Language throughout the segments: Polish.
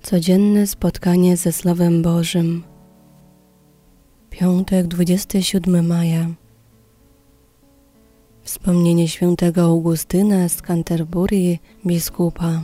Codzienne spotkanie ze Słowem Bożym. Piątek, 27 maja. Wspomnienie świętego Augustyna z Canterbury, biskupa.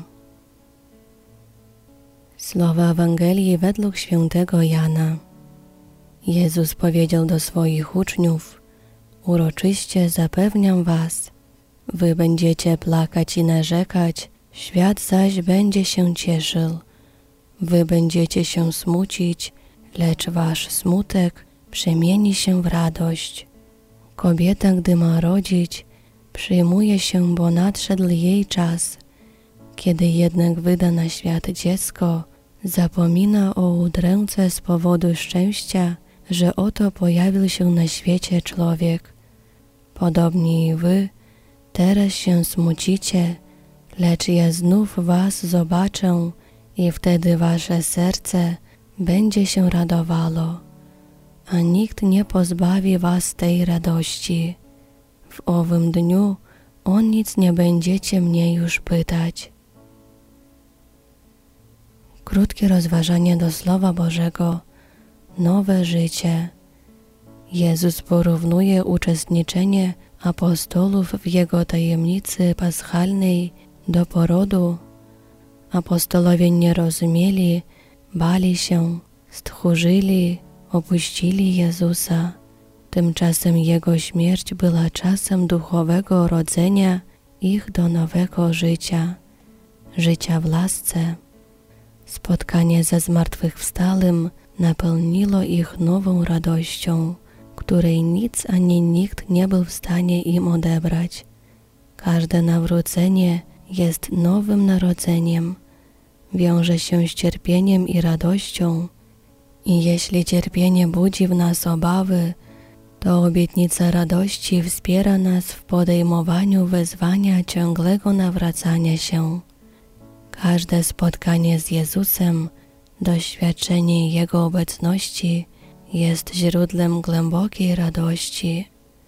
Słowa Ewangelii według świętego Jana. Jezus powiedział do swoich uczniów: uroczyście zapewniam was, wy będziecie plakać i narzekać, świat zaś będzie się cieszył. Wy będziecie się smucić, lecz wasz smutek przemieni się w radość. Kobieta, gdy ma rodzić, przyjmuje się, bo nadszedł jej czas. Kiedy jednak wyda na świat dziecko, zapomina o udręce z powodu szczęścia, że oto pojawił się na świecie człowiek. Podobnie i wy teraz się smucicie, lecz ja znów was zobaczę i wtedy wasze serce będzie się radowało, a nikt nie pozbawi was tej radości. W owym dniu o nic nie będziecie mnie już pytać. Krótkie rozważanie do Słowa Bożego. Nowe życie. Jezus porównuje uczestniczenie apostołów w Jego tajemnicy paschalnej do porodu. Apostolowie nie rozumieli, bali się, stchórzyli, opuścili Jezusa. Tymczasem Jego śmierć była czasem duchowego rodzenia ich do nowego życia, życia w lasce. Spotkanie ze zmartwychwstałym napełniło ich nową radością, której nic ani nikt nie był w stanie im odebrać. Każde nawrócenie jest nowym narodzeniem, wiąże się z cierpieniem i radością, i jeśli cierpienie budzi w nas obawy, to obietnica radości wspiera nas w podejmowaniu wyzwania ciągłego nawracania się. Każde spotkanie z Jezusem, doświadczenie Jego obecności jest źródłem głębokiej radości.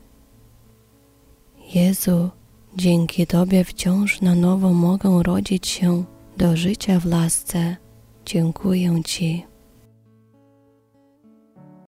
Jezu, dzięki Tobie wciąż na nowo mogę rodzić się do życia w lasce. Dziękuję Ci.